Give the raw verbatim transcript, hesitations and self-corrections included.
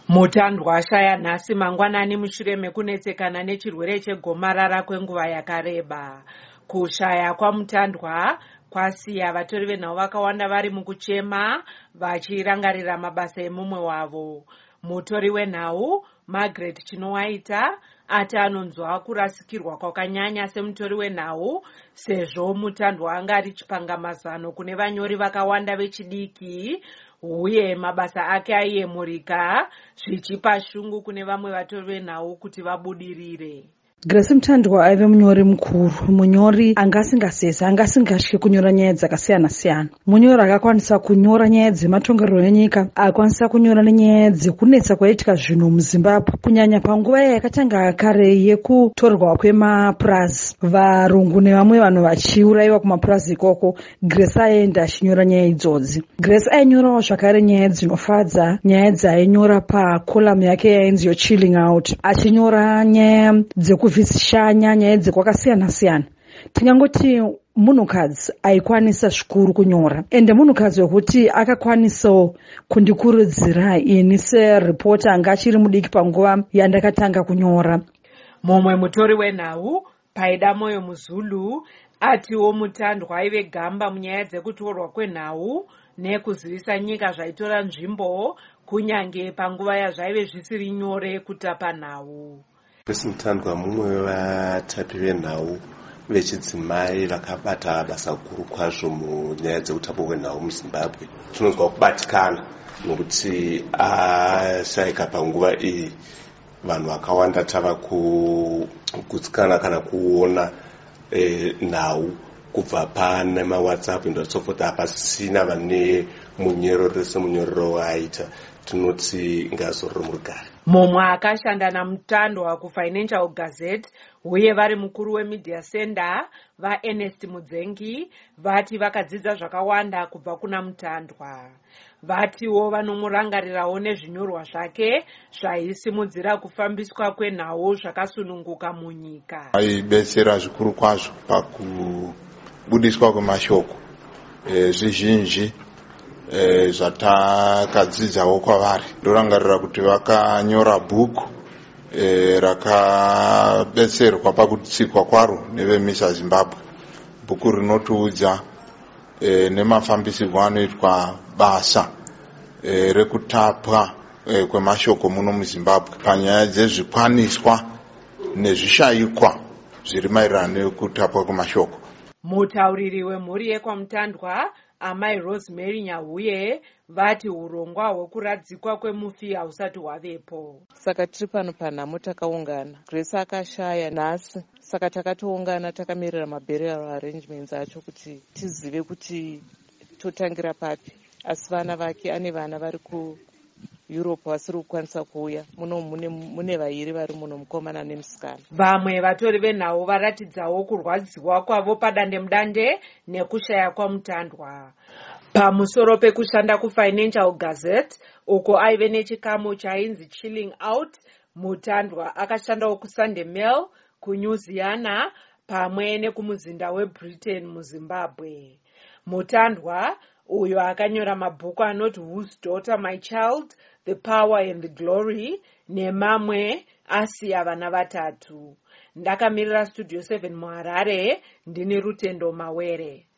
Mutandwa ashaya nhasi mangwanani mushure mekunetsekana nechirwere chegomarara kwenguva yakareba. Kushaya kwamutandwa kwasiya vatori venhau vakawanda vari mukuchema vachirangarira mabasa emumwe wavo. Mutori wenhau Margaret Chinowaita ati anonzwa kurasikirwa kwakanyanya semutori wenhau sezvo mutandwa anga ari chipangamazano kune vanyori vakawanda vechidiki uye mabasa ake aiyemurika zvichipa shungu kune vamwe vatori venhau kuti vabudirire. Grace Mutandwa aive munyori mukuru, munyori angasingasese, angasingatye kunyora nyaya dzakasiyana siyana. Munyori akakwanisa kunyora nyaya dzematongerero enyika, akakwanisa kunyora nenyaya dzekunetsa kwaitika zvinhu muZimbabwe, kunyanya panguva yakatanga kare yekutorwa kwemapurazi, varungu nevamwe vanhu vachiurayiwa kumapurazi ikoko. Grace aenda achinyora nyaya idzodzi. Grace ainyorawo zvakare nyaya dzinofadza, nyaya dzainyora pakolamu yake yainzi yo chilling out, achinyora nyaya dzeku vhishanya nyaya dzekwakasiyana siyana. Tingangoti munhukadzi aikwanisa zvikuru kunyora, ende munhukadzi wekuti akakwanisawo kundikurudzira ini seripota anga achiri mudiki panguva yandakatanga kunyora. Mumwe mutori wenhau Paida Moyo Muzulu atiwo Mutandwa aive gamba munyaya dzekutorwa kwenhau nekuzivisa nyika zvaitora nzvimbo kunyange panguva yazvaive zvisiri nyore kutapa nhau. Grace Mutandwa mumwe wevatapi venhau vechidzimai vakabata basa guru kwazvo munyaya dzekutapwa kwenhau muZimbabwe. Tinonzwa kubatikana nokuti ashayika panguva iyi vanhu vakawanda tava kugutsikana kana kuona eh, nhau kubva pane mawhatsapp and so forth. Hapasina vane munyororo semunyororo waaita. Tinoti ngazororo murugare. Mumwe akashanda naMutandwa kuFinancial Gazette uye vari mukuru wemedia center vaErnest Mudzengi vati vakadzidza zvakawanda kubva kuna Mutandwa. Vatiwo vanomurangarirawo nezvinyorwa zvake zvaisimudzira kufambiswa kwenhau zvakasununguka munyika. Aibetsera zvikuru kwazvo pakubudiswa kwemashoko e, zvizhinji e, zvatakadzidzawo kwavari. Ndorangarira kuti vakanyora bhuku e, rakabetserwa pakutsikwa kwaro nevemisa Zimbabwe. Bhuku rinotiudza e, nemafambisirwo anoitwa basa e, rekutapwa e, kwemashoko muno muZimbabwe panyaya dzezvikwaniswa nezvishayikwa zviri maererano nekutapwa kwemashoko. Mutauriri wemhuri yekwaMutandwa amai Rosemary Nyahuye vati urongwa hwekuradzikwa kwemufi hausati hwavepo. Saka tiri pano panhamo takaungana. Grace akashaya nhasi, saka takatoungana takamirira maburial arrangements acho kuti tizive kuti totangira papi. Asi vana vake ane vana vari ku Europe vasiri kukwanisa kuuya. Muno mune, mune vairi vari muno, mukomana nemusikana. Vamwe vatori venhau varatidzawo kurwadziwa kwavo padandemudande nekushaya kwaMutandwa. Pamusoro pekushanda kuFinancial Gazette uko aive nechikamu chainzi Chilling Out, Mutandwa akashandawo kuSunday Mail, kuNewsiana pamwe nekumuzinda weBritain muZimbabwe. Mutandwa uyo akanyora mabhuku anoti Whose Daughter My Child, The Power and the Glory nemamwe asiya vana vatatu. Ndakamirira Studio seven muHarare, ndini Rutendo Mawere.